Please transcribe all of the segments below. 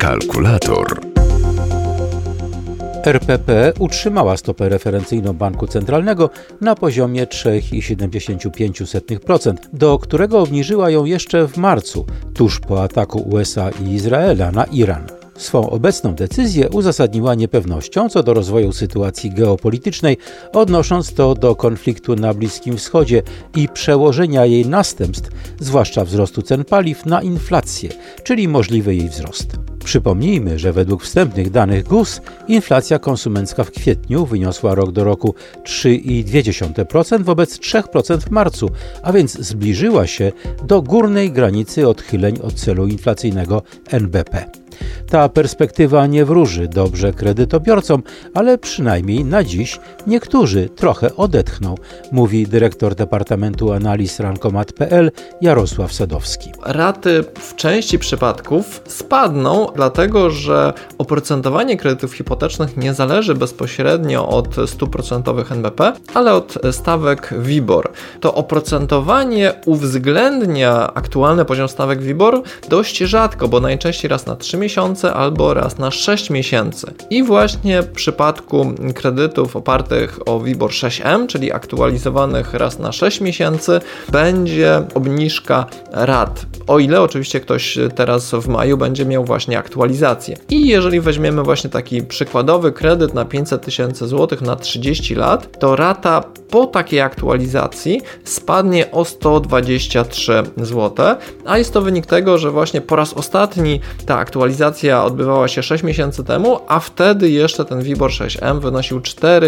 Kalkulator. RPP utrzymała stopę referencyjną Banku Centralnego na poziomie 3,75%, do którego obniżyła ją jeszcze w marcu, tuż po ataku USA i Izraela na Iran. Swą obecną decyzję uzasadniła niepewnością co do rozwoju sytuacji geopolitycznej, odnosząc to do konfliktu na Bliskim Wschodzie i przełożenia jej następstw, zwłaszcza wzrostu cen paliw, na inflację, czyli możliwy jej wzrost. Przypomnijmy, że według wstępnych danych GUS inflacja konsumencka w kwietniu wyniosła rok do roku 3,2% wobec 3% w marcu, a więc zbliżyła się do górnej granicy odchyleń od celu inflacyjnego NBP. Ta perspektywa nie wróży dobrze kredytobiorcom, ale przynajmniej na dziś niektórzy trochę odetchną, mówi dyrektor Departamentu Analiz Rankomat.pl Jarosław Sadowski. Raty w części przypadków spadną, dlatego że oprocentowanie kredytów hipotecznych nie zależy bezpośrednio od stóp procentowych NBP, ale od stawek WIBOR. To oprocentowanie uwzględnia aktualny poziom stawek WIBOR dość rzadko, bo najczęściej raz na 3 miesiące albo raz na 6 miesięcy. I właśnie w przypadku kredytów opartych o WIBOR 6M, czyli aktualizowanych raz na 6 miesięcy, będzie obniżka rat. O ile oczywiście ktoś teraz w maju będzie miał właśnie aktualizację. I jeżeli weźmiemy właśnie taki przykładowy kredyt na 500 tysięcy złotych na 30 lat, to rata po takiej aktualizacji spadnie o 123 zł, a jest to wynik tego, że właśnie po raz ostatni ta aktualizacja odbywała się 6 miesięcy temu, a wtedy jeszcze ten WIBOR 6M wynosił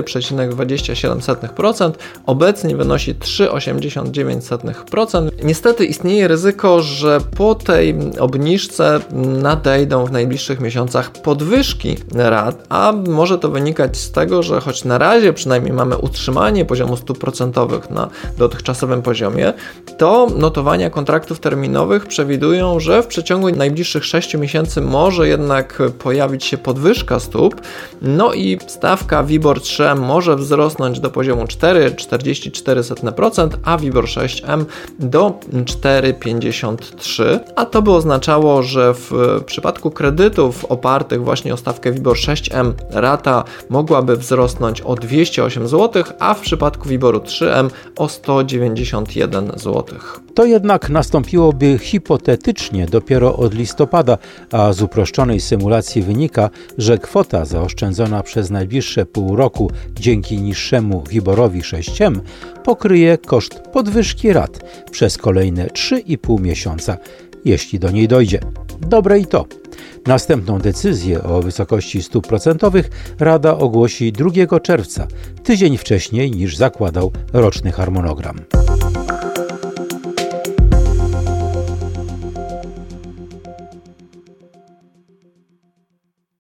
4,27%, obecnie wynosi 3,89%. Niestety istnieje ryzyko, że po tej obniżce nadejdą w najbliższych miesiącach podwyżki rat, a może to wynikać z tego, że choć na razie przynajmniej mamy utrzymanie poziomu stóp procentowych na dotychczasowym poziomie, to notowania kontraktów terminowych przewidują, że w przeciągu najbliższych 6 miesięcy może jednak pojawić się podwyżka stóp, no i stawka WIBOR 3M może wzrosnąć do poziomu 4,44%, a WIBOR 6M do 4,53%, a to by oznaczało, że w przypadku kredytów opartych właśnie o stawkę WIBOR 6M rata mogłaby wzrosnąć o 208 zł, a w przypadku WIBORu 3M o 191 zł. To jednak nastąpiłoby hipotetycznie dopiero od listopada, a z uproszczonej symulacji wynika, że kwota zaoszczędzona przez najbliższe pół roku dzięki niższemu WIBORowi 6M pokryje koszt podwyżki rat przez kolejne 3,5 miesiąca, jeśli do niej dojdzie. Dobre i to. Następną decyzję o wysokości stóp procentowych Rada ogłosi 2 czerwca, tydzień wcześniej niż zakładał roczny harmonogram.